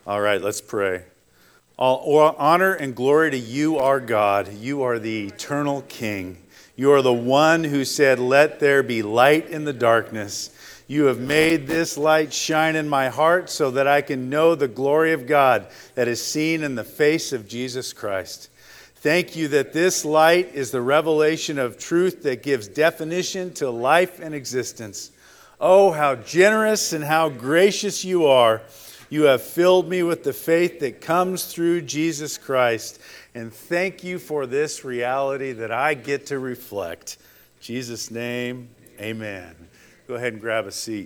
All right, let's pray. All honor and glory to you, our God. You are the eternal King. You are the one who said, "Let there be light in the darkness." You have made this light shine in my heart so that I can know the glory of God that is seen in the face of Jesus Christ. Thank you that this light is the revelation of truth that gives definition to life and existence. Oh, how generous and how gracious you are. You have filled me with the faith that comes through Jesus Christ. And thank you for this reality that I get to reflect. In Jesus' name, amen. Go ahead and grab a seat.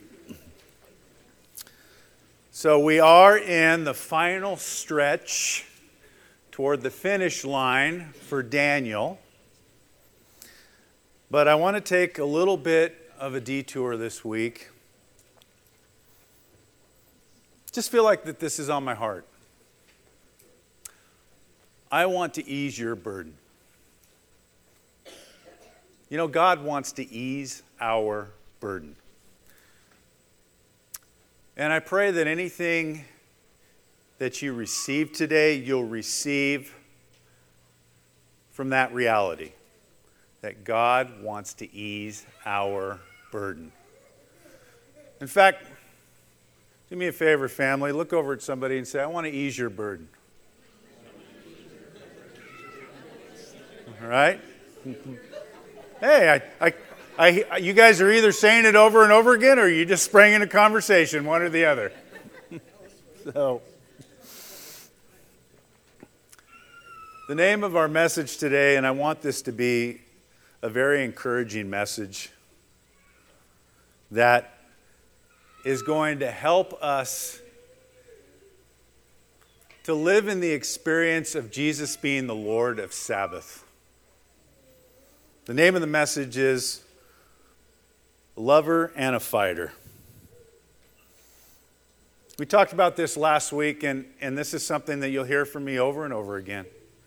So we are in the final stretch toward the finish line for Daniel. But I want to take a little bit of a detour this week. Just feel like that this is on my heart. I want to ease your burden. You know, God wants to ease our burden. And I pray that anything that you receive today, you'll receive from that reality. That God wants to ease our burden. In fact, do me a favor, family. Look over at somebody and say, "I want to ease your burden." All right? Hey, you guys are either saying it over and over again, or you just sprang into conversation, one or the other. So, the name of our message today, and I want this to be a very encouraging message that is going to help us to live in the experience of Jesus being the Lord of Sabbath. The name of the message is "A Lover and a Fighter." We talked about this last week, and this is something that you'll hear from me over and over again.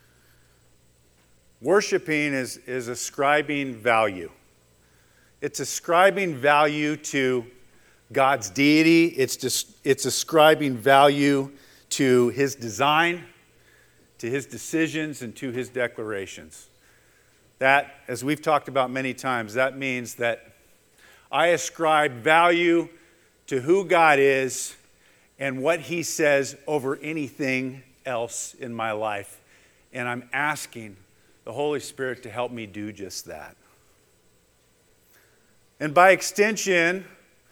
Worshiping is ascribing value. It's ascribing value to God's deity. It's ascribing value to His design, to His decisions, and to His declarations. That, as we've talked about many times, that means that I ascribe value to who God is and what He says over anything else in my life. And I'm asking the Holy Spirit to help me do just that. And by extension,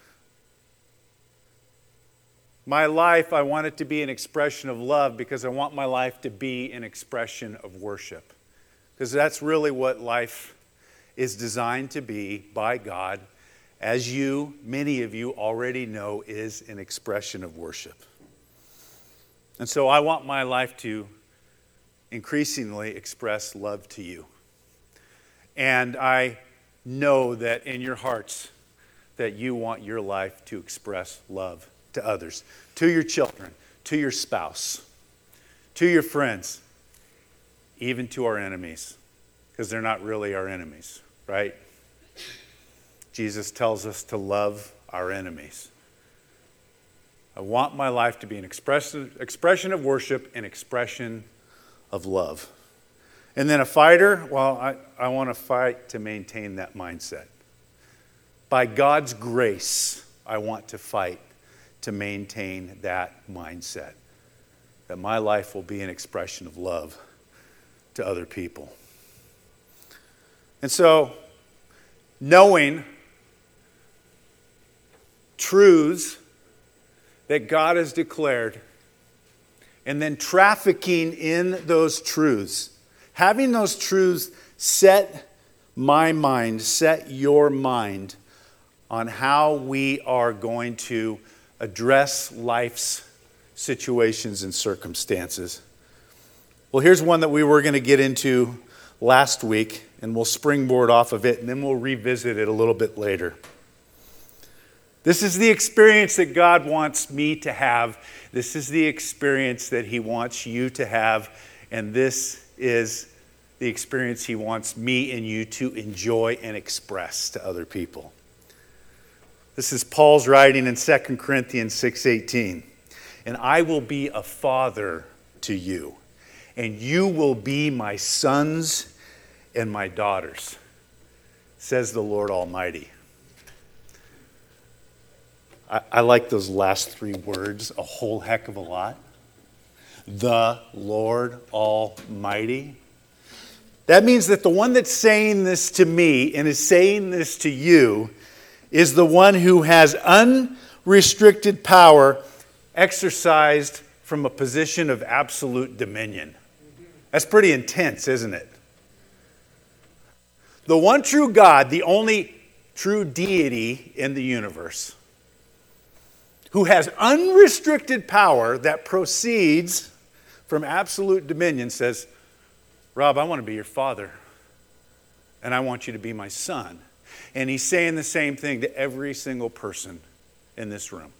my life, I want it to be an expression of love because I want my life to be an expression of worship. Because that's really what life is designed to be by God, as many of you already know, is an expression of worship. And so I want my life to increasingly express love to you. And I know that in your hearts that you want your life to express love to others, to your children, to your spouse, to your friends, even to our enemies, because they're not really our enemies, right? Jesus tells us to love our enemies. I want my life to be an expression of worship, an expression of love. And then a fighter, well, I want to fight to maintain that mindset. By God's grace, I want to fight to maintain that mindset. That my life will be an expression of love to other people. And so, knowing truths that God has declared, and then trafficking in those truths, having those truths set my mind, set your mind on how we are going to address life's situations and circumstances. Well, here's one that we were going to get into last week, and we'll springboard off of it, and then we'll revisit it a little bit later. This is the experience that God wants me to have. This is the experience that He wants you to have, and this is the experience He wants me and you to enjoy and express to other people. This is Paul's writing in 2 Corinthians 6:18. and I will be a father to you, and you will be my sons and my daughters, says the Lord Almighty. I like those last three words a whole heck of a lot. The Lord Almighty. That means that the one that's saying this to me and is saying this to you is the one who has unrestricted power exercised from a position of absolute dominion. That's pretty intense, isn't it? The one true God, the only true deity in the universe, who has unrestricted power that proceeds from absolute dominion, says, Rob, I want to be your father, and I want you to be my son. And he's saying the same thing to every single person in this room.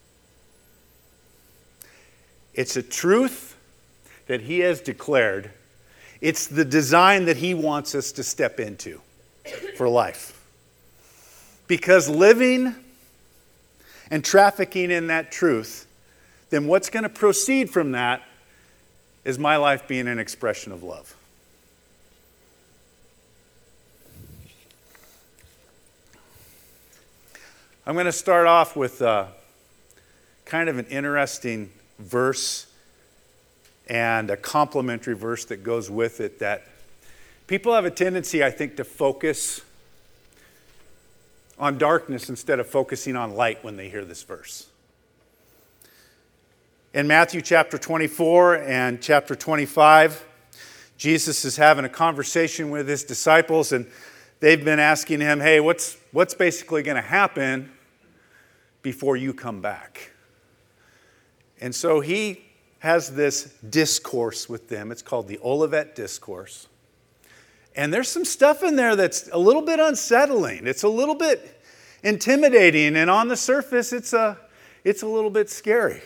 It's a truth that he has declared. It's the design that he wants us to step into for life. Because living and trafficking in that truth, then what's going to proceed from that is my life being an expression of love. I'm going to start off with kind of an interesting verse and a complementary verse that goes with it that people have a tendency, I think, to focus on darkness instead of focusing on light when they hear this verse. In Matthew chapter 24 and chapter 25, Jesus is having a conversation with his disciples, and they've been asking him, hey, what's basically going to happen before you come back? And so he has this discourse with them. It's called the Olivet Discourse. And there's some stuff in there that's a little bit unsettling. It's a little bit intimidating, and on the surface, it's a little bit scary.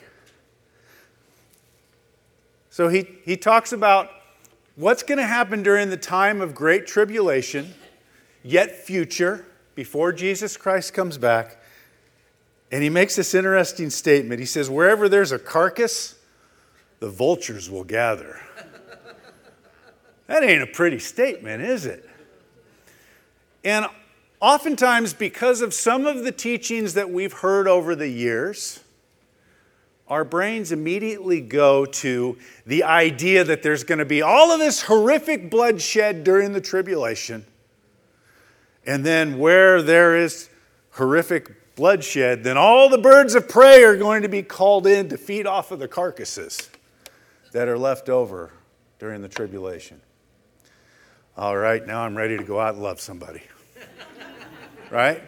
So he talks about what's going to happen during the time of great tribulation, yet future, before Jesus Christ comes back. And he makes this interesting statement. He says, wherever there's a carcass, the vultures will gather. That ain't a pretty statement, is it? And oftentimes, because of some of the teachings that we've heard over the years, our brains immediately go to the idea that there's going to be all of this horrific bloodshed during the tribulation. And then where there is horrific bloodshed, then all the birds of prey are going to be called in to feed off of the carcasses that are left over during the tribulation. All right, now I'm ready to go out and love somebody. Right?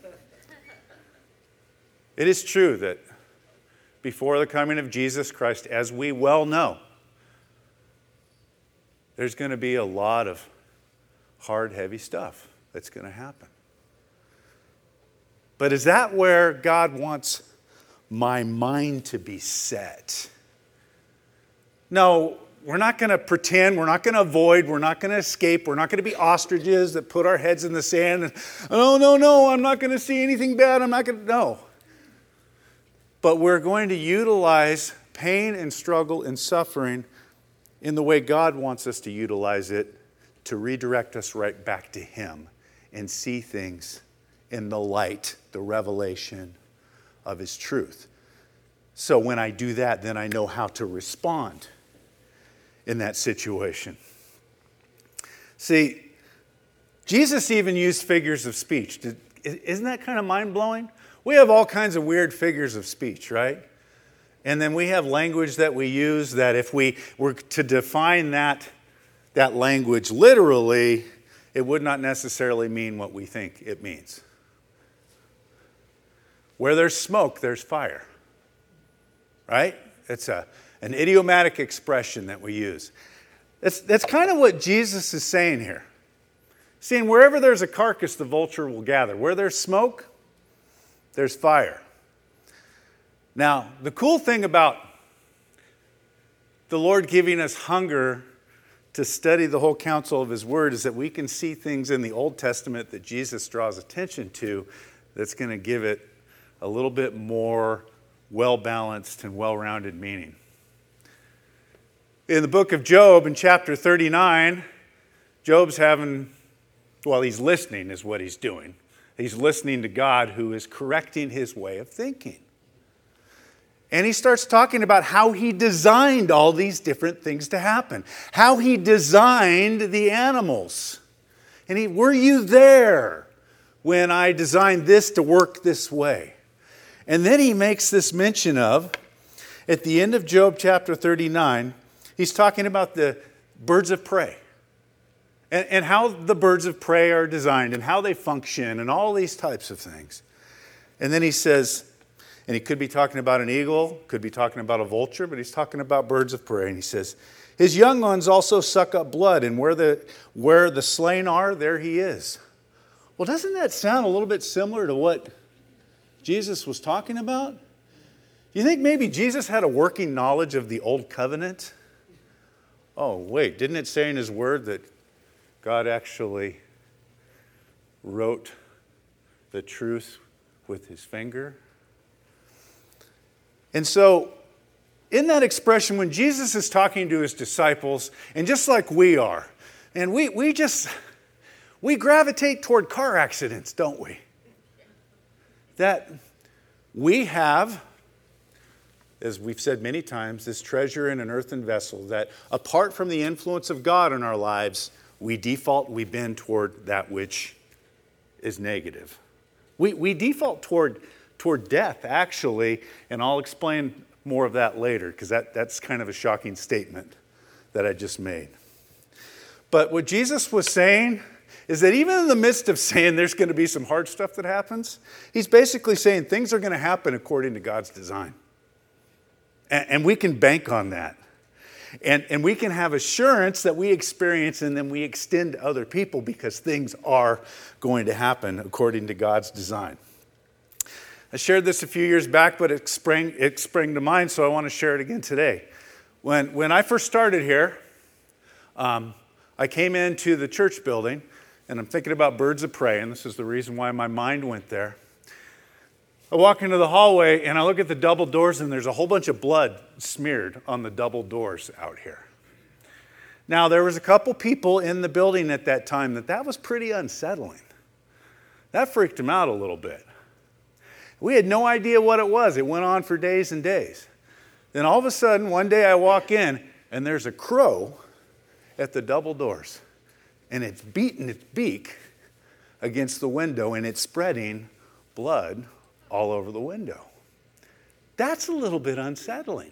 It is true that before the coming of Jesus Christ, as we well know, there's going to be a lot of hard, heavy stuff that's going to happen. But is that where God wants my mind to be set? No, we're not going to pretend, we're not going to avoid, we're not going to escape, we're not going to be ostriches that put our heads in the sand and, no, I'm not going to see anything bad, no. But we're going to utilize pain and struggle and suffering in the way God wants us to utilize it to redirect us right back to Him and see things in the light, the revelation of His truth. So when I do that, then I know how to respond in that situation. See, Jesus even used figures of speech. Isn't that kind of mind-blowing? We have all kinds of weird figures of speech, right? And then we have language that we use that if we were to define that language literally, it would not necessarily mean what we think it means. Where there's smoke, there's fire. Right? It's an idiomatic expression that we use. That's kind of what Jesus is saying here. Saying wherever there's a carcass, the vulture will gather. Where there's smoke, there's fire. Now, the cool thing about the Lord giving us hunger to study the whole counsel of His Word is that we can see things in the Old Testament that Jesus draws attention to that's going to give it a little bit more well-balanced and well-rounded meaning. In the book of Job, in chapter 39, Job's he's listening is what he's doing. He's listening to God who is correcting his way of thinking. And he starts talking about how he designed all these different things to happen. How he designed the animals. And were you there when I designed this to work this way? And then he makes this mention of, at the end of Job chapter 39, he's talking about the birds of prey. And how the birds of prey are designed and how they function and all these types of things. And then he says, and he could be talking about an eagle, could be talking about a vulture, but he's talking about birds of prey. And he says, his young ones also suck up blood, and where the slain are, there he is. Well, doesn't that sound a little bit similar to what Jesus was talking about? You think maybe Jesus had a working knowledge of the old covenant? Oh, wait, didn't it say in his word that God actually wrote the truth with his finger? And so, in that expression, when Jesus is talking to his disciples, and just like we are, and we gravitate toward car accidents, don't we? That we have, as we've said many times, this treasure in an earthen vessel, that apart from the influence of God in our lives, we bend toward that which is negative. We default toward death, actually, and I'll explain more of that later, because that's kind of a shocking statement that I just made. But what Jesus was saying is that even in the midst of saying there's going to be some hard stuff that happens, he's basically saying things are going to happen according to God's design. And we can bank on that. And we can have assurance that we experience and then we extend to other people because things are going to happen according to God's design. I shared this a few years back, but it sprang to mind, so I want to share it again today. When I first started here, I came into the church building, and I'm thinking about birds of prey, and this is the reason why my mind went there. I walk into the hallway, and I look at the double doors, and there's a whole bunch of blood smeared on the double doors out here. Now, there was a couple people in the building at that time that was pretty unsettling. That freaked them out a little bit. We had no idea what it was. It went on for days and days. Then all of a sudden, one day I walk in, and there's a crow at the double doors. And it's beating its beak against the window, and it's spreading blood all over the window. That's a little bit unsettling.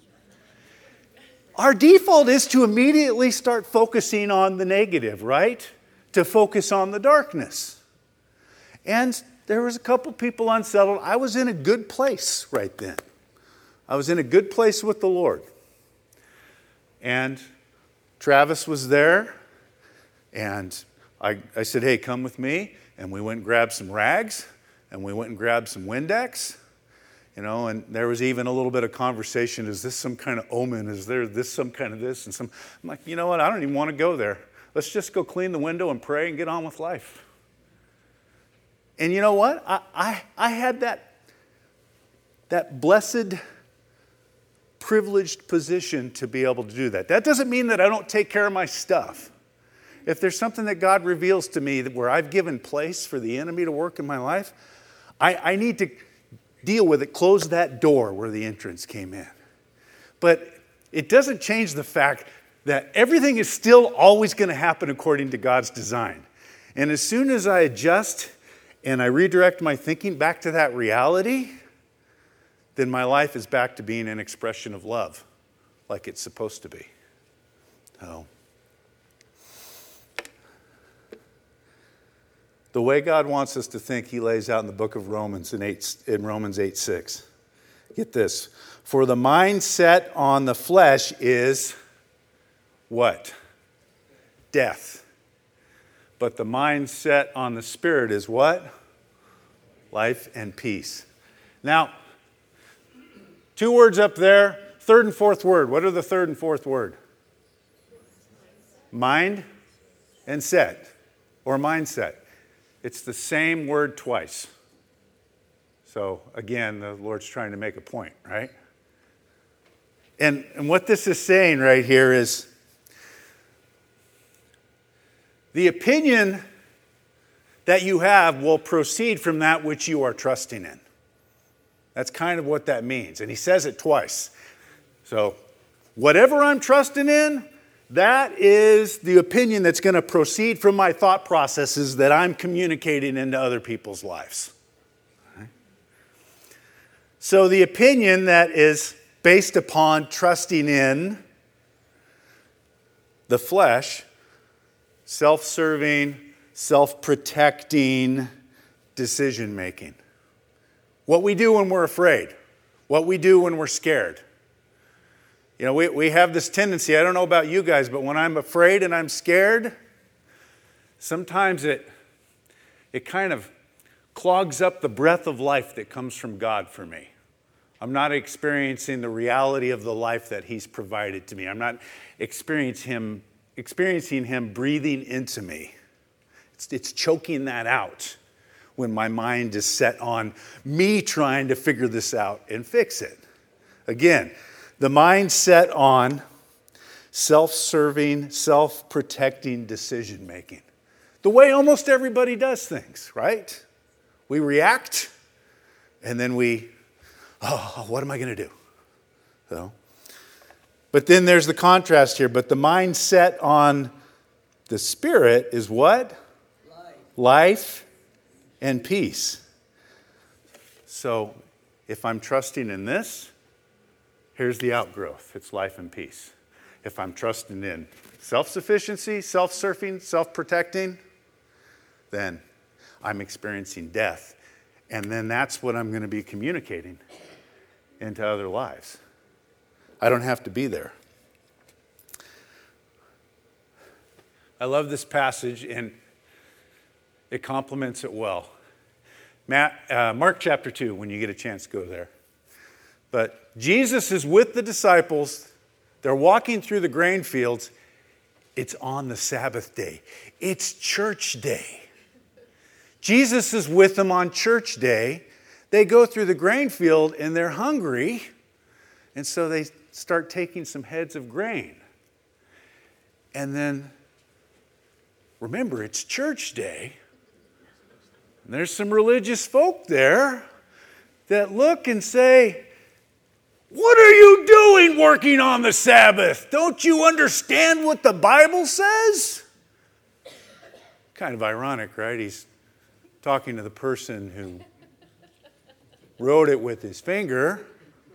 Our default is to immediately start focusing on the negative, right? To focus on the darkness. And there was a couple people unsettled. I was in a good place right then. I was in a good place with the Lord. And Travis was there. And I said, hey, come with me. And we went and grabbed some rags. And we went and grabbed some Windex. And there was even a little bit of conversation. Is this some kind of omen? Is there this some kind of this? I'm like, you know what? I don't even want to go there. Let's just go clean the window and pray and get on with life. And you know what? I had that blessed, privileged position to be able to do that. That doesn't mean that I don't take care of my stuff. If there's something that God reveals to me where I've given place for the enemy to work in my life, I need to deal with it, close that door where the entrance came in. But it doesn't change the fact that everything is still always going to happen according to God's design. And as soon as I adjust and I redirect my thinking back to that reality, then my life is back to being an expression of love, like it's supposed to be. So, the way God wants us to think, he lays out in the book of Romans in Romans 8:6. Get this. For the mind set on the flesh is what? Death. But the mind set on the Spirit is what? Life and peace. Now, two words up there, third and fourth word. What are the third and fourth word? Mind and set, or mindset. It's the same word twice. So again, the Lord's trying to make a point, right? And what this is saying right here is the opinion that you have will proceed from that which you are trusting in. That's kind of what that means. And he says it twice. So whatever I'm trusting in, that is the opinion that's going to proceed from my thought processes that I'm communicating into other people's lives. Okay? So the opinion that is based upon trusting in the flesh, self-serving, self-protecting decision making. What we do when we're afraid, what we do when we're scared. You know, we have this tendency, I don't know about you guys, but when I'm afraid and I'm scared, sometimes it kind of clogs up the breath of life that comes from God for me. I'm not experiencing the reality of the life that He's provided to me. I'm not experiencing Him breathing into me. It's choking that out when my mind is set on me trying to figure this out and fix it. Again, the mind set on self-serving, self-protecting decision-making. The way almost everybody does things, right? We react, and then what am I going to do? So, but then there's the contrast here. But the mind set on the Spirit is what? Life and peace. So if I'm trusting in this, here's the outgrowth. It's life and peace. If I'm trusting in self-sufficiency, self-serving, self-protecting, then I'm experiencing death. And then that's what I'm going to be communicating into other lives. I don't have to be there. I love this passage, and it complements it well. Mark chapter 2, when you get a chance, go there. But Jesus is with the disciples. They're walking through the grain fields. It's on the Sabbath day. It's church day. Jesus is with them on church day. They go through the grain field and they're hungry. And so they start taking some heads of grain. And then, remember, it's church day. And there's some religious folk there that look and say, "What are you doing working on the Sabbath? Don't you understand what the Bible says?" Kind of ironic, right? He's talking to the person who wrote it with his finger.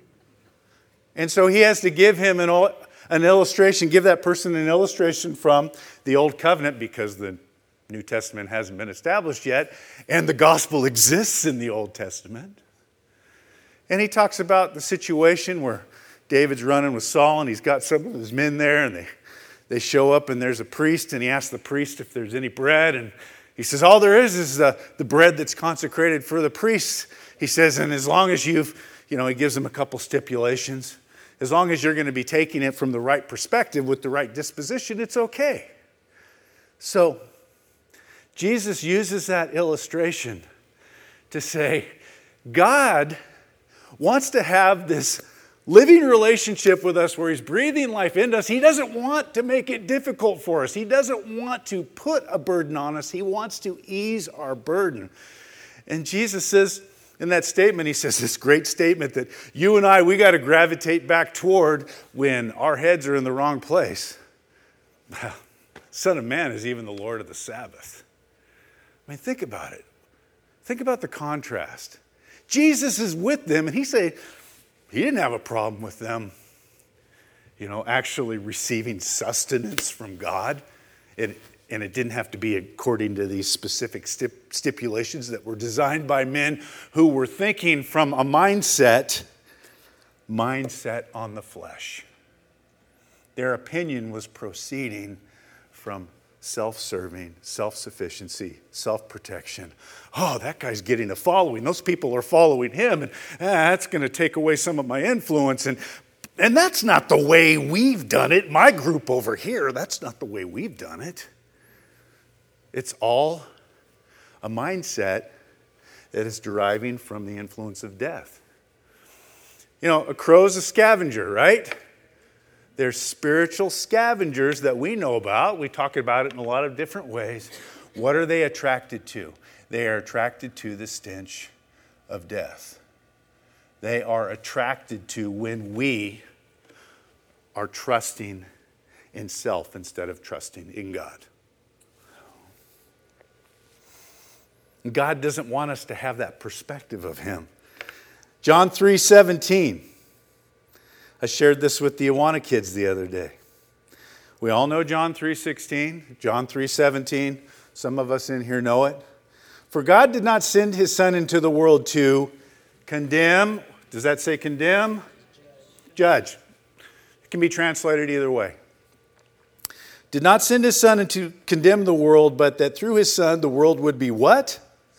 And so he has to give him an illustration, give that person an illustration from the Old Covenant, because the New Testament hasn't been established yet, and the gospel exists in the Old Testament. And he talks about the situation where David's running with Saul, and he's got some of his men there, and they show up, and there's a priest, and he asks the priest if there's any bread, and he says, all there is the bread that's consecrated for the priests. He says, and as long as he gives them a couple stipulations, as long as you're going to be taking it from the right perspective with the right disposition, it's okay. So Jesus uses that illustration to say, God wants to have this living relationship with us where He's breathing life into us. He doesn't want to make it difficult for us. He doesn't want to put a burden on us. He wants to ease our burden. And Jesus says in that statement, He says this great statement that you and I, we got to gravitate back toward when our heads are in the wrong place. Well, Son of Man is even the Lord of the Sabbath. I mean, think about it. Think about the contrast. Jesus is with them, and He didn't have a problem with them, actually receiving sustenance from God. And it didn't have to be according to these specific stipulations that were designed by men who were thinking from a mindset on the flesh. Their opinion was proceeding from self-serving, self-sufficiency, self-protection. Oh, that guy's getting a following. Those people are following him, and that's going to take away some of my influence. And that's not the way we've done it. My group over here, that's not the way we've done it. It's all a mindset that is deriving from the influence of death. You know, a crow's a scavenger, right? There's spiritual scavengers that we know about. We talk about it in a lot of different ways. What are they attracted to? They are attracted to the stench of death. They are attracted to when we are trusting in self instead of trusting in God. God doesn't want us to have that perspective of Him. John 3:17. I shared this with the Awana kids the other day. We all know John 3:16, John 3:17. Some of us in here know it. For God did not send His Son into the world to condemn. Does that say condemn? Judge. It can be translated either way. Did not send His Son to condemn the world, but that through His Son the world would be what?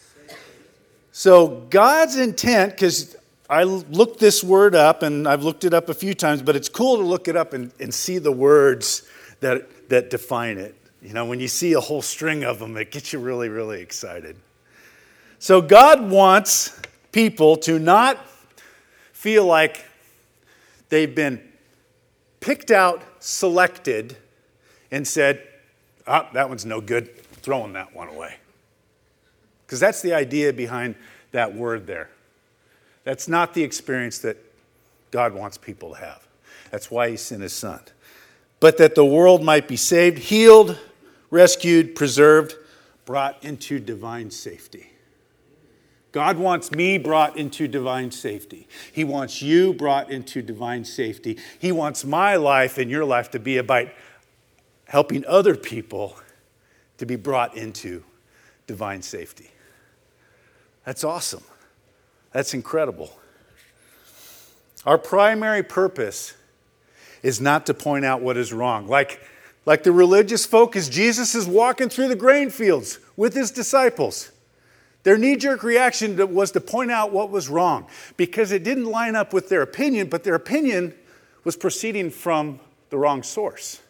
So God's intent, because I looked this word up, and I've looked it up a few times, but it's cool to look it up and see the words that define it. You know, when you see a whole string of them, it gets you really, really excited. So God wants people to not feel like they've been picked out, selected, and said, that one's no good, throwing that one away. Because that's the idea behind that word there. That's not the experience that God wants people to have. That's why He sent His Son. But that the world might be saved, healed, rescued, preserved, brought into divine safety. God wants me brought into divine safety. He wants you brought into divine safety. He wants my life and your life to be about helping other people to be brought into divine safety. That's awesome. That's incredible. Our primary purpose is not to point out what is wrong. Like the religious folk, as Jesus is walking through the grain fields with His disciples, their knee-jerk reaction was to point out what was wrong because it didn't line up with their opinion, but their opinion was proceeding from the wrong source.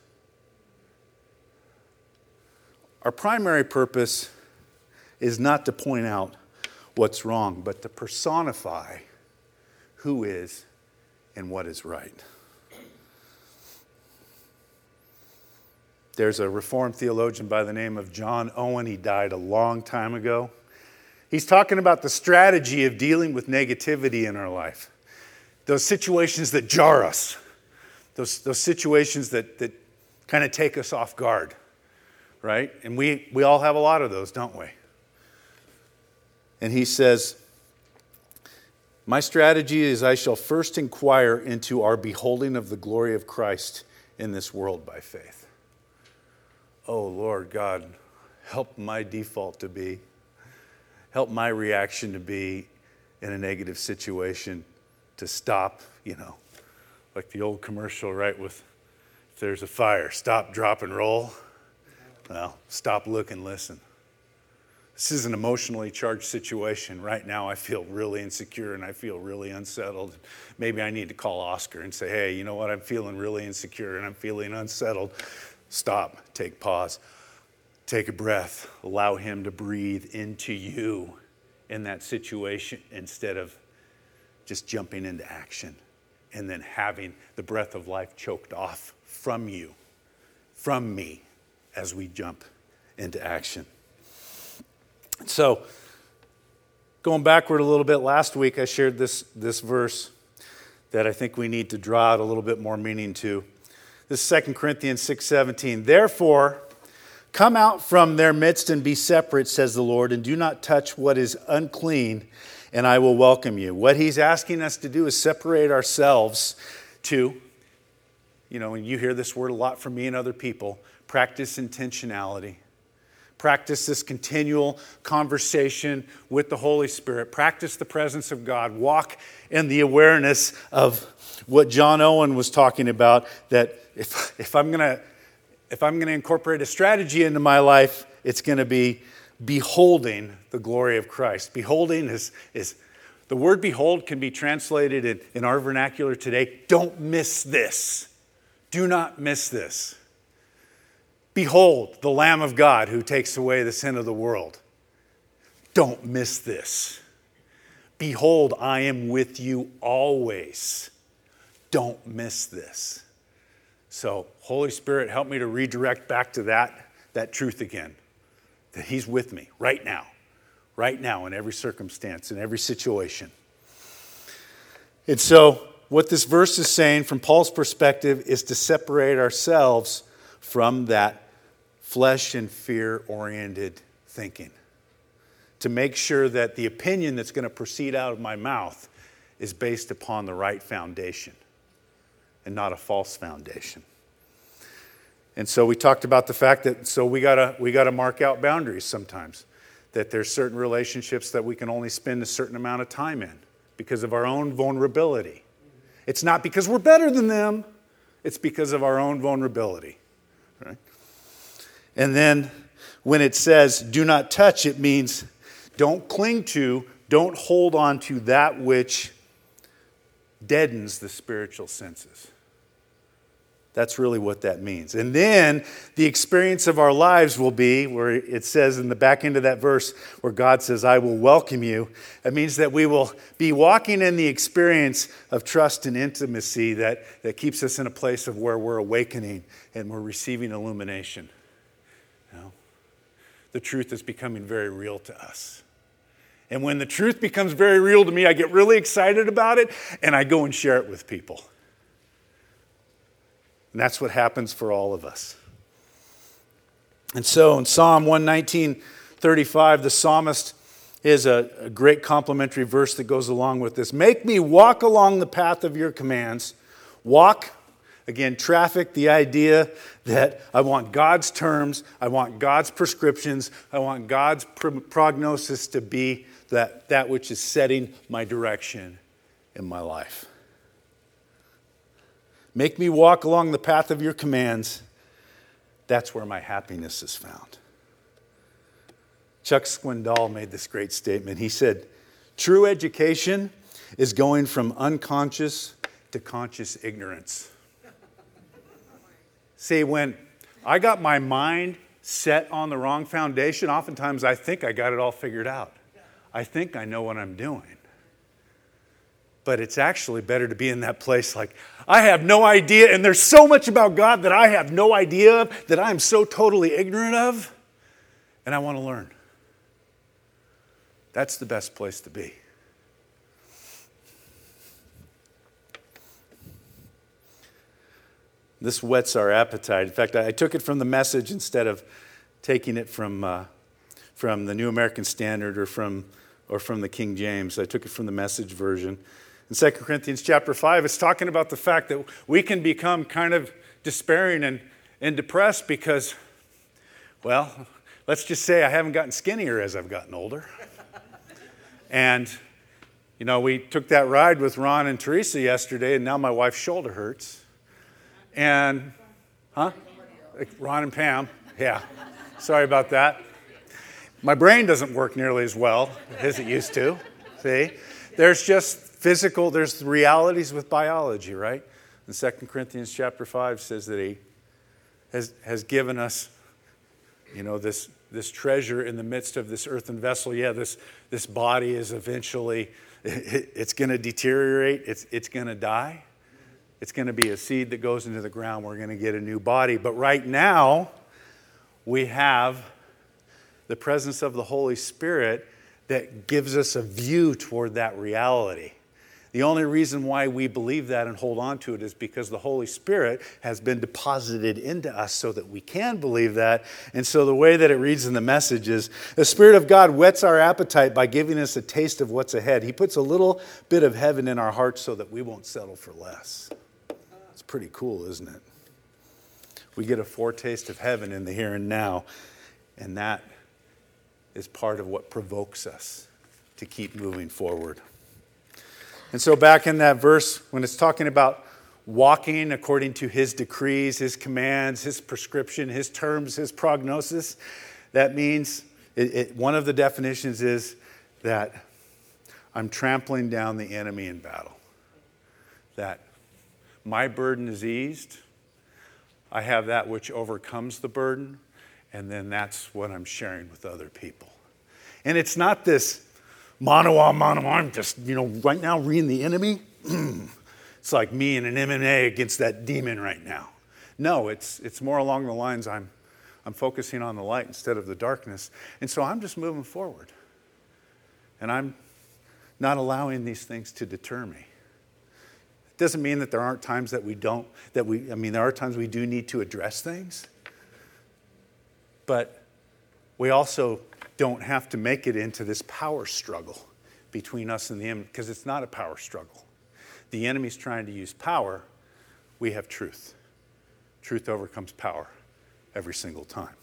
Our primary purpose is not to point out what's wrong, but to personify who is and what is right. There's a Reformed theologian by the name of John Owen. He died a long time ago. He's talking about the strategy of dealing with negativity in our life. Those situations that jar us. Those situations that kind of take us off guard. Right? And we all have a lot of those, don't we? And he says, my strategy is I shall first inquire into our beholding of the glory of Christ in this world by faith. Oh, Lord God, help my default to be, help my reaction to be in a negative situation to stop, like the old commercial, right, with if there's a fire, stop, drop, and roll. Well, stop, look, and listen. This is an emotionally charged situation. Right now I feel really insecure and I feel really unsettled. Maybe I need to call Oscar and say, hey, you know what? I'm feeling really insecure and I'm feeling unsettled. Stop, take pause, take a breath, allow Him to breathe into you in that situation instead of just jumping into action and then having the breath of life choked off from you, from me, as we jump into action. So, going backward a little bit, last week I shared this verse that I think we need to draw out a little bit more meaning to. This is 2 Corinthians 6:17. Therefore, come out from their midst and be separate, says the Lord, and do not touch what is unclean, and I will welcome you. What He's asking us to do is separate ourselves to, when you hear this word a lot from me and other people, practice intentionality. Practice this continual conversation with the Holy Spirit. Practice the presence of God. Walk in the awareness of what John Owen was talking about, that if I'm going to incorporate a strategy into my life, it's going to be beholding the glory of Christ. Beholding is the word behold can be translated in our vernacular today. Don't miss this. Do not miss this. Behold, the Lamb of God who takes away the sin of the world. Don't miss this. Behold, I am with you always. Don't miss this. So, Holy Spirit, help me to redirect back to that truth again. That he's with me right now in every circumstance, in every situation. And so, what this verse is saying from Paul's perspective is to separate ourselves from that flesh and fear-oriented thinking. To make sure that the opinion that's going to proceed out of my mouth is based upon the right foundation and not a false foundation. And so we talked about the fact that we gotta mark out boundaries sometimes. That there's certain relationships that we can only spend a certain amount of time in because of our own vulnerability. It's not because we're better than them, it's because of our own vulnerability. Right? And then when it says do not touch, it means don't cling to, don't hold on to that which deadens the spiritual senses. That's really what that means. And then the experience of our lives will be, where it says in the back end of that verse, where God says, I will welcome you. That means that we will be walking in the experience of trust and intimacy that keeps us in a place of where we're awakening and we're receiving illumination. You know? The truth is becoming very real to us. And when the truth becomes very real to me, I get really excited about it and I go and share it with people. And that's what happens for all of us. And so in Psalm 119:35, the psalmist is a great complementary verse that goes along with this. Make me walk along the path of your commands. Walk, again, traffic, the idea that I want God's terms, I want God's prescriptions, I want God's prognosis to be that which is setting my direction in my life. Make me walk along the path of your commands. That's where my happiness is found. Chuck Swindoll made this great statement. He said, true education is going from unconscious to conscious ignorance. See, when I got my mind set on the wrong foundation, oftentimes I think I got it all figured out. I think I know what I'm doing. But it's actually better to be in that place like, I have no idea, and there's so much about God that I have no idea of, that I'm so totally ignorant of, and I want to learn. That's the best place to be. This whets our appetite. In fact, I took it from the Message instead of taking it from the New American Standard or from the King James. I took it from the Message version. In 2 Corinthians chapter 5, it's talking about the fact that we can become kind of despairing and depressed because, well, let's just say I haven't gotten skinnier as I've gotten older. And, you know, we took that ride with Ron and Teresa yesterday, and now my wife's shoulder hurts. And, Ron and Pam, yeah. Sorry about that. My brain doesn't work nearly as well as it used to. See? There's just there's the realities with biology, right? And 2 Corinthians chapter 5 says that he has given us, you know, this treasure in the midst of this earthen vessel. Yeah, this body is eventually, it's going to deteriorate. It's going to die. It's going to be a seed that goes into the ground. We're going to get a new body. But right now, we have the presence of the Holy Spirit that gives us a view toward that reality. The only reason why we believe that and hold on to it is because the Holy Spirit has been deposited into us so that we can believe that. And so the way that it reads in the Message is, the Spirit of God whets our appetite by giving us a taste of what's ahead. He puts a little bit of heaven in our hearts so that we won't settle for less. It's pretty cool, isn't it? We get a foretaste of heaven in the here and now, and that is part of what provokes us to keep moving forward. And so back in that verse, when it's talking about walking according to his decrees, his commands, his prescription, his terms, his prognosis, that means, one of the definitions is that I'm trampling down the enemy in battle. That my burden is eased, I have that which overcomes the burden, and then that's what I'm sharing with other people. And it's not this mano a mano, I'm just, right now reading the enemy. It's like me and an MMA against that demon right now. No, it's more along the lines I'm focusing on the light instead of the darkness. And so I'm just moving forward. And I'm not allowing these things to deter me. It doesn't mean that there aren't times that there are times we do need to address things. But we also don't have to make it into this power struggle between us and the enemy, because it's not a power struggle. The enemy's trying to use power. We have truth. Truth overcomes power every single time.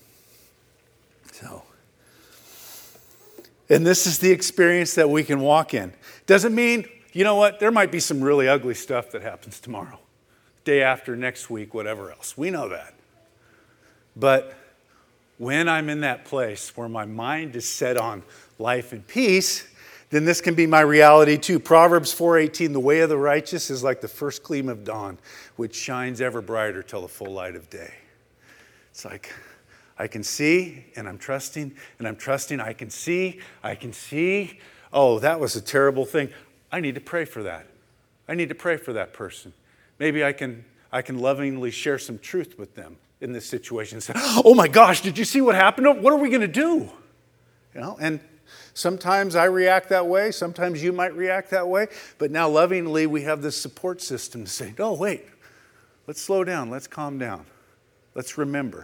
And this is the experience that we can walk in. Doesn't mean, there might be some really ugly stuff that happens tomorrow, day after, next week, whatever else. We know that. But when I'm in that place where my mind is set on life and peace, then this can be my reality too. Proverbs 4:18, the way of the righteous is like the first gleam of dawn, which shines ever brighter till the full light of day. It's like, I can see, and I'm trusting, I can see. Oh, that was a terrible thing. I need to pray for that. I need to pray for that person. Maybe I can lovingly share some truth with them in this situation. Say, oh my gosh, did you see what happened? What are we going to do? And sometimes I react that way. Sometimes you might react that way. But now lovingly, we have this support system to say, no, wait, let's slow down. Let's calm down. Let's remember.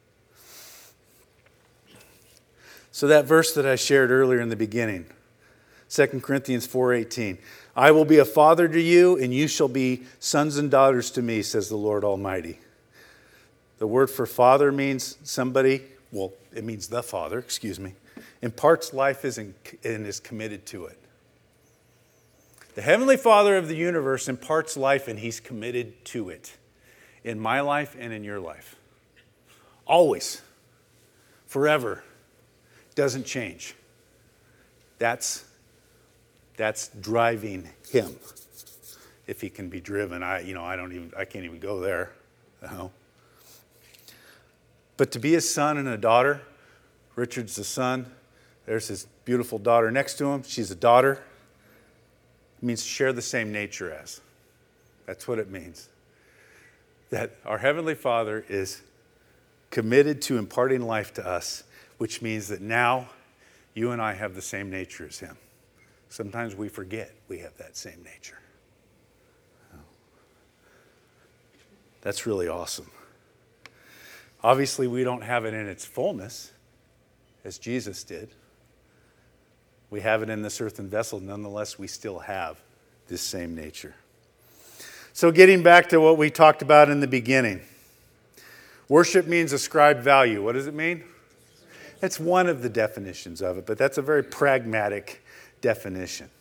So that verse that I shared earlier in the beginning, 2 Corinthians 4:18, I will be a father to you, and you shall be sons and daughters to me, says the Lord Almighty. The word for father means somebody, it means the Father, imparts life and is committed to it. The Heavenly Father of the universe imparts life, and He's committed to it in my life and in your life. Always. Forever. Doesn't change. That's driving Him. If He can be driven, I can't even go there. But to be a son and a daughter, Richard's the son. There's his beautiful daughter next to him. She's a daughter. It means share the same nature as. That's what it means. That our Heavenly Father is committed to imparting life to us, which means that now you and I have the same nature as Him. Sometimes we forget we have that same nature. That's really awesome. Obviously, we don't have it in its fullness, as Jesus did. We have it in this earthen vessel. Nonetheless, we still have this same nature. So getting back to what we talked about in the beginning. Worship means ascribe value. What does it mean? That's one of the definitions of it, but that's a very pragmatic definition.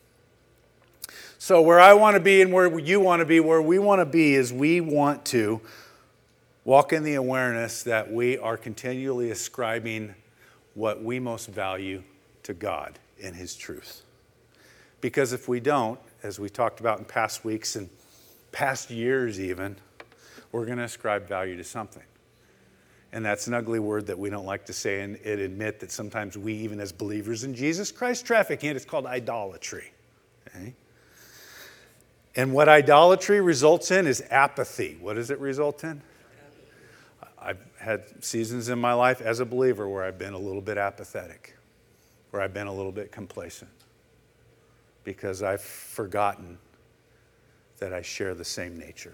So where I want to be and where you want to be, where we want to be is we want to walk in the awareness that we are continually ascribing what we most value to God in His truth. Because if we don't, as we talked about in past weeks and past years even, we're going to ascribe value to something. And that's an ugly word that we don't like to say and admit that sometimes we, even as believers in Jesus Christ, traffic in. It's called idolatry. Okay? And what idolatry results in is apathy. What does it result in? I've had seasons in my life as a believer where I've been a little bit apathetic, where I've been a little bit complacent, because I've forgotten that I share the same nature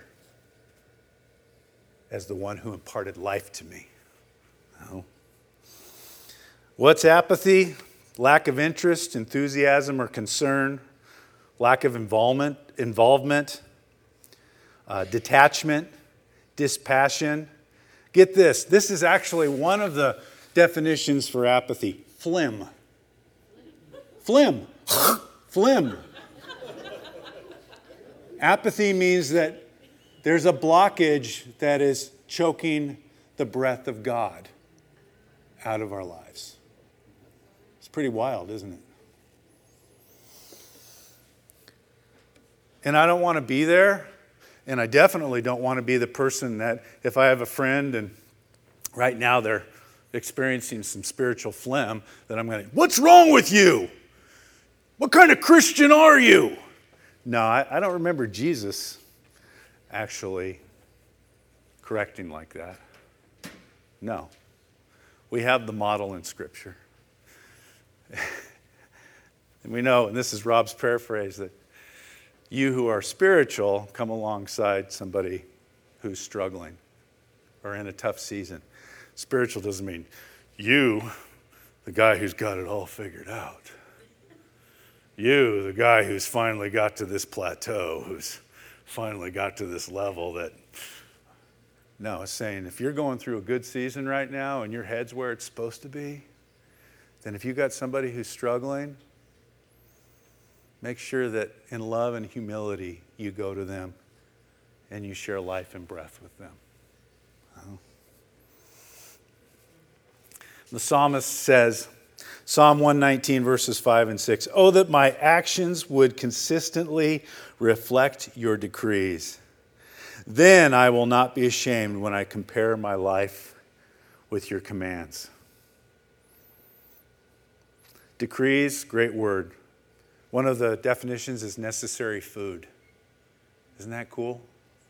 as the one who imparted life to me. No. What's apathy? Lack of interest, enthusiasm, or concern, lack of involvement, detachment, dispassion. Get this. This is actually one of the definitions for apathy. Phlegm. Phlegm. Phlegm. Apathy means that there's a blockage that is choking the breath of God out of our lives. It's pretty wild, isn't it? And I don't want to be there. And I definitely don't want to be the person that if I have a friend and right now they're experiencing some spiritual phlegm, that I'm going to, what's wrong with you? What kind of Christian are you? No, I don't remember Jesus actually correcting like that. No. We have the model in Scripture. And we know, and this is Rob's paraphrase, that you who are spiritual come alongside somebody who's struggling or in a tough season. Spiritual doesn't mean you, the guy who's got it all figured out. You, the guy who's finally got to this plateau, who's finally got to this level that... No, it's saying if you're going through a good season right now and your head's where it's supposed to be, then if you got somebody who's struggling, make sure that in love and humility you go to them and you share life and breath with them. The psalmist says, Psalm 119, verses 5 and 6, "Oh, that my actions would consistently reflect your decrees. Then I will not be ashamed when I compare my life with your commands." Decrees, great word. One of the definitions is necessary food. Isn't that cool?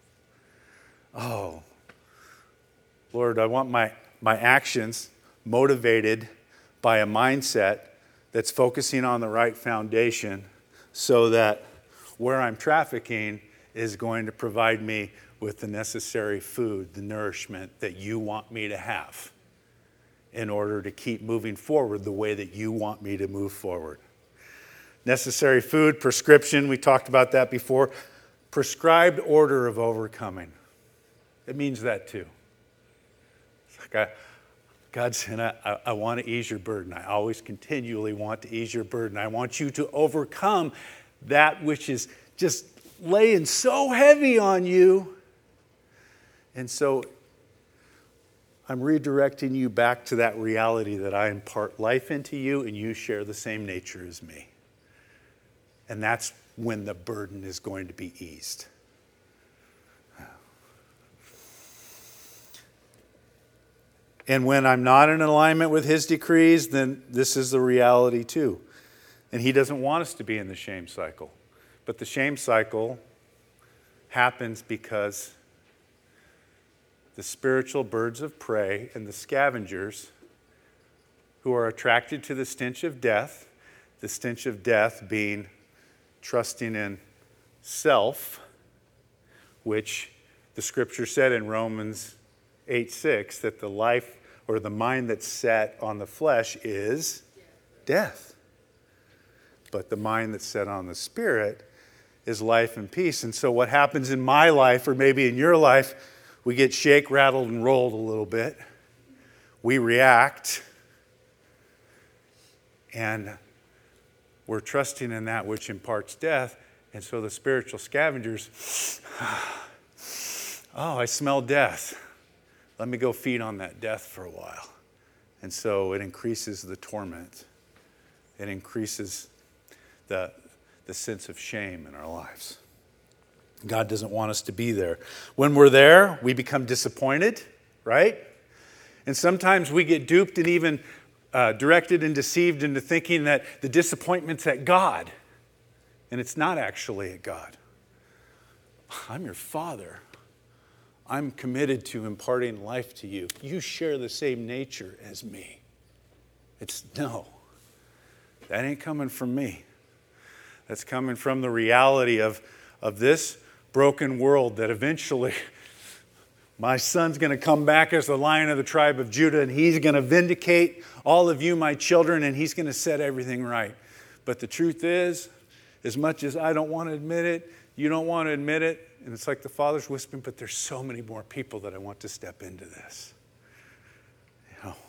Oh, Lord, I want my actions motivated by a mindset that's focusing on the right foundation so that where I'm trafficking is going to provide me with the necessary food, the nourishment that you want me to have in order to keep moving forward the way that you want me to move forward. Necessary food, prescription, we talked about that before. Prescribed order of overcoming. It means that too. It's like God said, I want to ease your burden. I always continually want to ease your burden. I want you to overcome that which is just laying so heavy on you. And so I'm redirecting you back to that reality that I impart life into you and you share the same nature as me. And that's when the burden is going to be eased. And when I'm not in alignment with his decrees, then this is the reality too. And he doesn't want us to be in the shame cycle. But the shame cycle happens because the spiritual birds of prey and the scavengers who are attracted to the stench of death being trusting in self, which the scripture said in Romans 8:6 that the life or the mind that's set on the flesh is death. But the mind that's set on the spirit is life and peace. And so what happens in my life, or maybe in your life, we get shake, rattled, and rolled a little bit. We react. And we're trusting in that which imparts death. And so the spiritual scavengers, oh, I smell death. Let me go feed on that death for a while. And so it increases the torment. It increases the sense of shame in our lives. God doesn't want us to be there. When we're there, we become disappointed, right? And sometimes we get duped and even directed and deceived into thinking that the disappointment's at God. And it's not actually at God. I'm your Father. I'm committed to imparting life to you. You share the same nature as me. No, that ain't coming from me. That's coming from the reality of this broken world that eventually my son's going to come back as the Lion of the tribe of Judah, and he's going to vindicate all of you, my children, and he's going to set everything right. But the truth is, as much as I don't want to admit it, you don't want to admit it, and it's like the Father's whispering, but there's so many more people that I want to step into this. You know,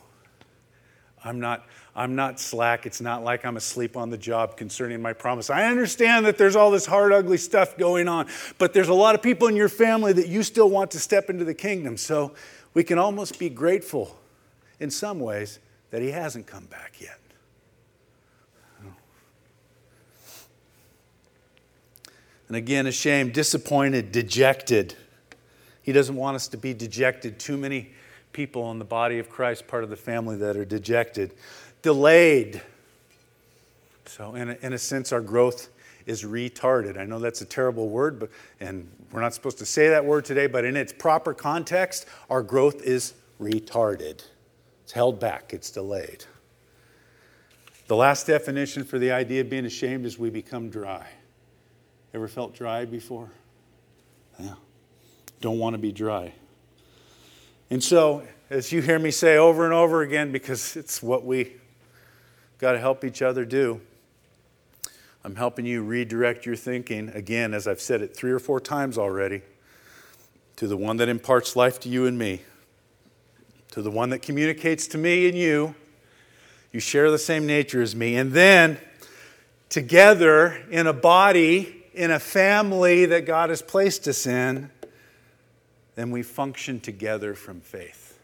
I'm not slack. It's not like I'm asleep on the job concerning my promise. I understand that there's all this hard, ugly stuff going on, but there's a lot of people in your family that you still want to step into the kingdom. So we can almost be grateful in some ways that he hasn't come back yet. And again, ashamed, disappointed, dejected. He doesn't want us to be dejected. Too many people in the body of Christ, part of the family, that are dejected. Delayed. So in a sense, our growth is retarded. I know that's a terrible word, and we're not supposed to say that word today, but in its proper context, our growth is retarded. It's held back. It's delayed. The last definition for the idea of being ashamed is we become dry. Ever felt dry before? Yeah. Don't want to be dry. And so, as you hear me say over and over again, because it's what we got to help each other do, I'm helping you redirect your thinking, again, as I've said it 3 or 4 times already, to the one that imparts life to you and me, to the one that communicates to me and you. You share the same nature as me. And then, together in a body, in a family that God has placed us in, then we function together from faith.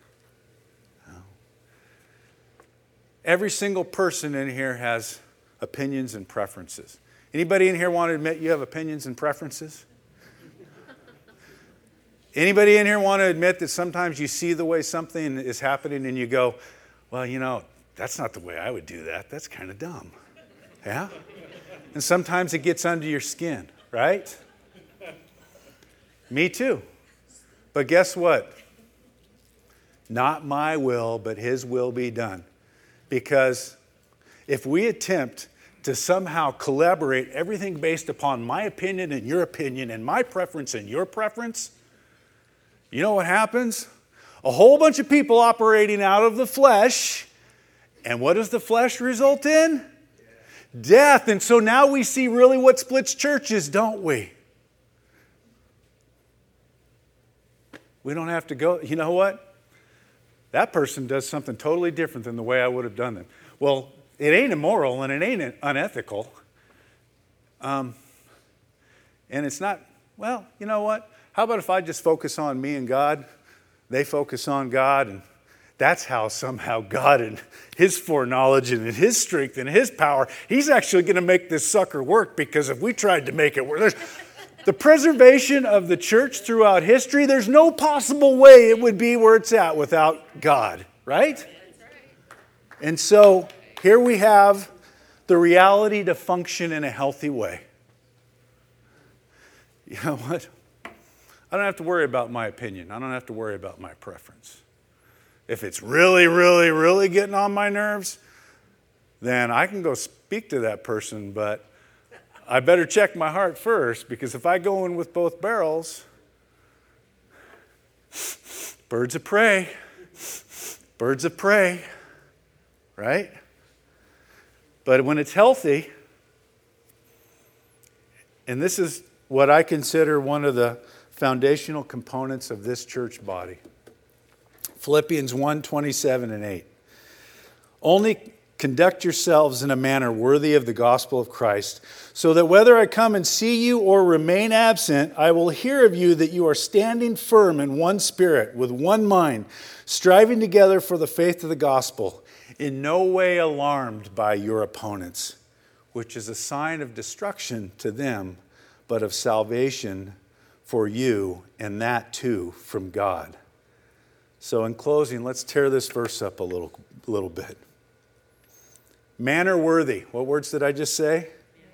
Every single person in here has opinions and preferences. Anybody in here want to admit you have opinions and preferences? Anybody in here want to admit that sometimes you see the way something is happening and you go, well, that's not the way I would do that. That's kind of dumb. Yeah? And sometimes it gets under your skin, right? Me too. But guess what? Not my will, but His will be done. Because if we attempt to somehow collaborate everything based upon my opinion and your opinion and my preference and your preference, you know what happens? A whole bunch of people operating out of the flesh. And what does the flesh result in? Death. And so now we see really what splits churches, don't we? We don't have to go, you know what? That person does something totally different than the way I would have done it. Well, it ain't immoral and it ain't unethical. And it's not, well, you know what? How about if I just focus on me and God? They focus on God, and that's how somehow God and His foreknowledge and His strength and His power, He's actually going to make this sucker work, because if we tried to make it work, the preservation of the church throughout history, there's no possible way it would be where it's at without God, right? And so here we have the reality to function in a healthy way. You know what? I don't have to worry about my opinion. I don't have to worry about my preference. If it's really, really, really getting on my nerves, then I can go speak to that person, but I better check my heart first, because if I go in with both barrels, birds of prey, right? But when it's healthy, and this is what I consider one of the foundational components of this church body. Philippians 1:27 and 8. Only conduct yourselves in a manner worthy of the gospel of Christ, so that whether I come and see you or remain absent, I will hear of you that you are standing firm in one spirit, with one mind, striving together for the faith of the gospel, in no way alarmed by your opponents, which is a sign of destruction to them, but of salvation for you, and that too from God. So in closing, let's tear this verse up a little bit. Manner worthy. What words did I just say?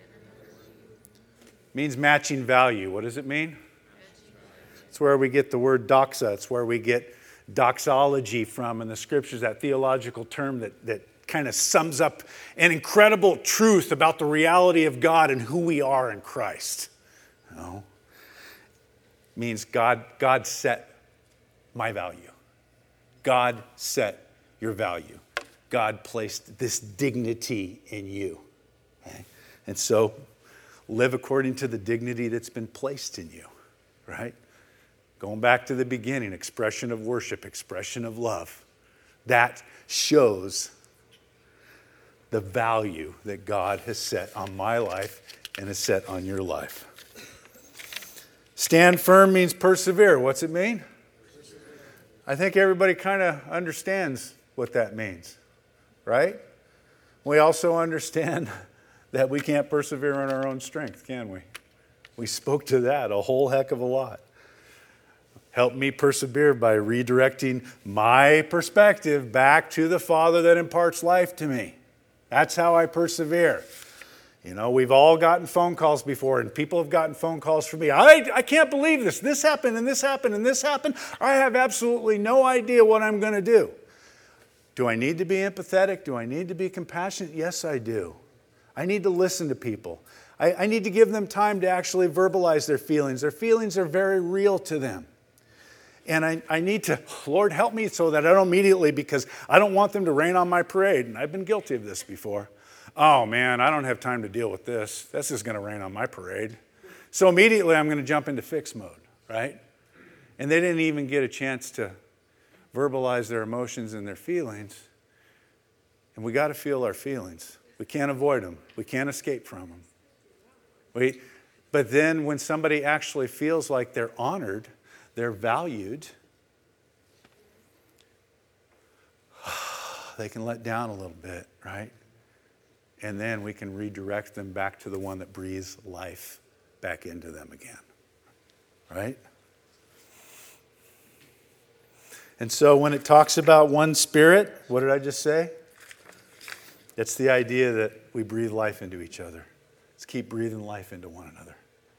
Means matching value. What does it mean? It's where we get the word doxa. It's where we get doxology from in the scriptures, that theological term that kind of sums up an incredible truth about the reality of God and who we are in Christ. You know? It means God set my value. God set your value. God placed this dignity in you. Okay? And so live according to the dignity that's been placed in you, right? Going back to the beginning, expression of worship, expression of love. That shows the value that God has set on my life and has set on your life. Stand firm means persevere. What's it mean? I think everybody kind of understands what that means, right? We also understand that we can't persevere in our own strength, can we? We spoke to that a whole heck of a lot. Help me persevere by redirecting my perspective back to the Father that imparts life to me. That's how I persevere. We've all gotten phone calls before, and people have gotten phone calls from me. I can't believe this. This happened, and this happened, and this happened. I have absolutely no idea what I'm going to do. Do I need to be empathetic? Do I need to be compassionate? Yes, I do. I need to listen to people. I need to give them time to actually verbalize their feelings. Their feelings are very real to them. And I need to, Lord, help me so that I don't immediately, because I don't want them to rain on my parade. And I've been guilty of this before. Oh, man, I don't have time to deal with this. This is going to rain on my parade. So immediately I'm going to jump into fix mode, right? And they didn't even get a chance to verbalize their emotions and their feelings. And we got to feel our feelings. We can't avoid them. We can't escape from them. But then when somebody actually feels like they're honored, they're valued, they can let down a little bit, right? And then we can redirect them back to the one that breathes life back into them again, right? And so when it talks about one spirit, what did I just say? It's the idea that we breathe life into each other. Let's keep breathing life into one another.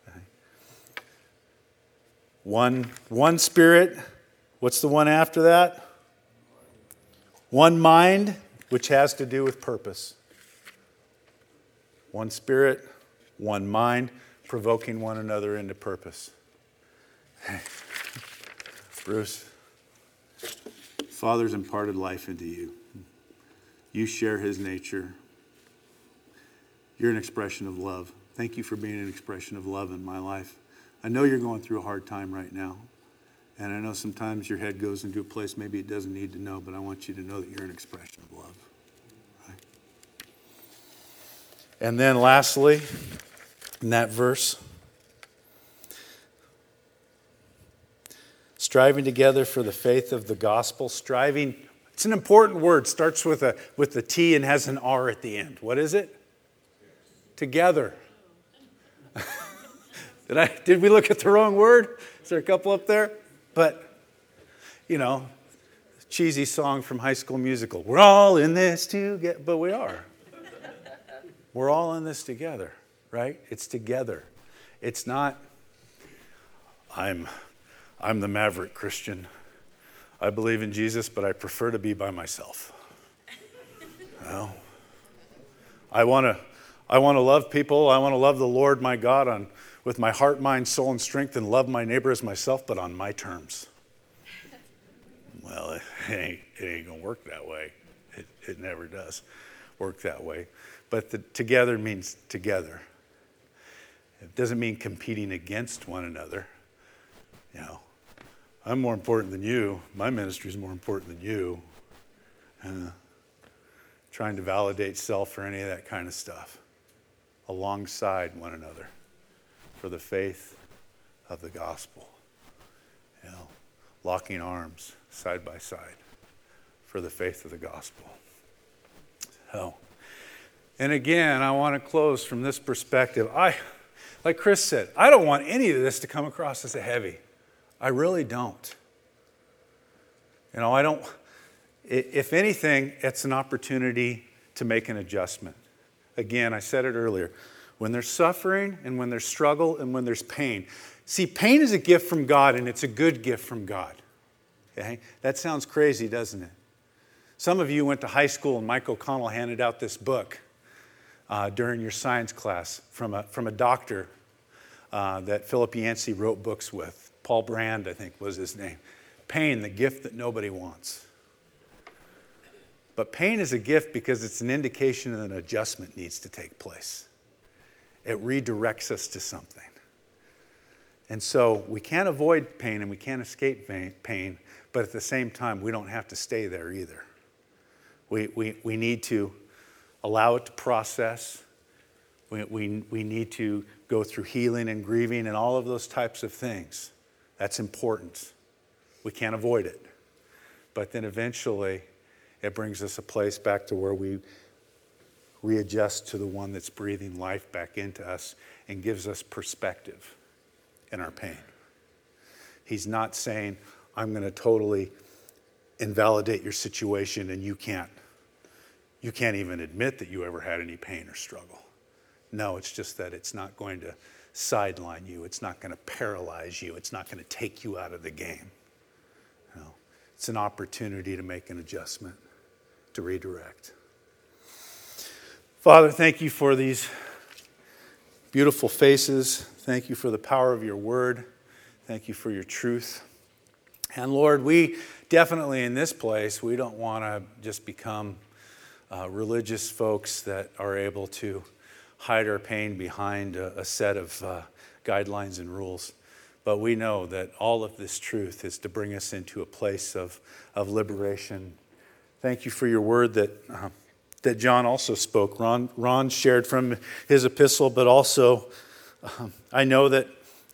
Okay? One spirit. What's the one after that? One mind, which has to do with purpose. One spirit, one mind, provoking one another into purpose. Hey, Bruce, Father's imparted life into you. You share his nature. You're an expression of love. Thank you for being an expression of love in my life. I know you're going through a hard time right now. And I know sometimes your head goes into a place maybe it doesn't need to know, but I want you to know that you're an expression of love. Right? And then lastly, in that verse, striving together for the faith of the gospel. Striving, it's an important word. Starts with the T and has an R at the end. What is it? Together. Did we look at the wrong word? Is there a couple up there? But, cheesy song from High School Musical. We're all in this together. But we are. We're all in this together, right? It's together. It's not, I'm the maverick Christian. I believe in Jesus, but I prefer to be by myself. I want to love people. I want to love the Lord my God with my heart, mind, soul, and strength, and love my neighbor as myself, but on my terms. Well, it ain't going to work that way. It never does work that way. But together means together. It doesn't mean competing against one another. I'm more important than you. My ministry is more important than you. Trying to validate self or any of that kind of stuff. Alongside one another for the faith of the gospel. Locking arms side by side for the faith of the gospel. And again, I want to close from this perspective. Like Chris said, I don't want any of this to come across as a heavy. I really don't. I don't. If anything, it's an opportunity to make an adjustment. Again, I said it earlier. When there's suffering and when there's struggle and when there's pain. See, pain is a gift from God, and it's a good gift from God. Okay? That sounds crazy, doesn't it? Some of you went to high school and Mike O'Connell handed out this book during your science class from a doctor that Philip Yancey wrote books with. Paul Brand, I think, was his name. Pain, the gift that nobody wants. But pain is a gift because it's an indication that an adjustment needs to take place. It redirects us to something. And so we can't avoid pain and we can't escape pain, but at the same time, we don't have to stay there either. We need to allow it to process. We need to go through healing and grieving and all of those types of things. That's important. We can't avoid it. But then eventually, it brings us a place back to where we readjust to the one that's breathing life back into us and gives us perspective in our pain. He's not saying, I'm going to totally invalidate your situation and you can't even admit that you ever had any pain or struggle. No, it's just that it's not going to sideline you. It's not going to paralyze you. It's not going to take you out of the game. No, it's an opportunity to make an adjustment, to redirect. Father, thank you for these beautiful faces. Thank you for the power of your word. Thank you for your truth. And Lord, we definitely in this place, we don't want to just become religious folks that are able to hide our pain behind a set of guidelines and rules. But we know that all of this truth is to bring us into a place of liberation. Thank you for your word that John also spoke. Ron shared from his epistle, but also I know that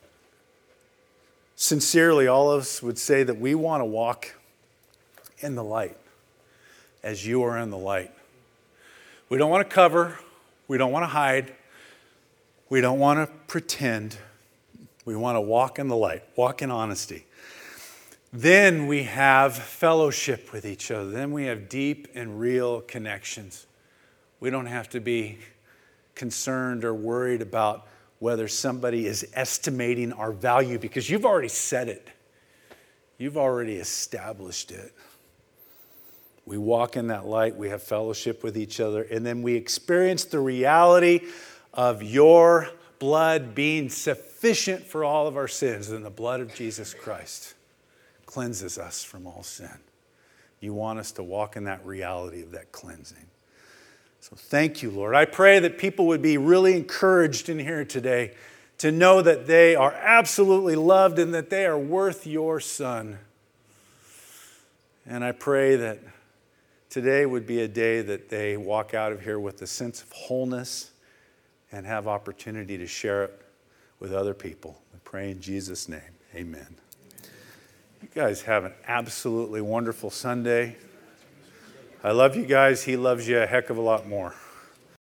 sincerely all of us would say that we want to walk in the light as you are in the light. We don't want to cover. We don't want to hide. We don't want to pretend. We want to walk in the light, walk in honesty. Then we have fellowship with each other. Then we have deep and real connections. We don't have to be concerned or worried about whether somebody is estimating our value because you've already said it. You've already established it. We walk in that light, we have fellowship with each other, and then we experience the reality of your blood being sufficient for all of our sins, and the blood of Jesus Christ cleanses us from all sin. You want us to walk in that reality of that cleansing. So thank you, Lord. I pray that people would be really encouraged in here today to know that they are absolutely loved and that they are worth your Son. And I pray that today would be a day that they walk out of here with a sense of wholeness and have opportunity to share it with other people. We pray in Jesus' name. Amen. You guys have an absolutely wonderful Sunday. I love you guys. He loves you a heck of a lot more.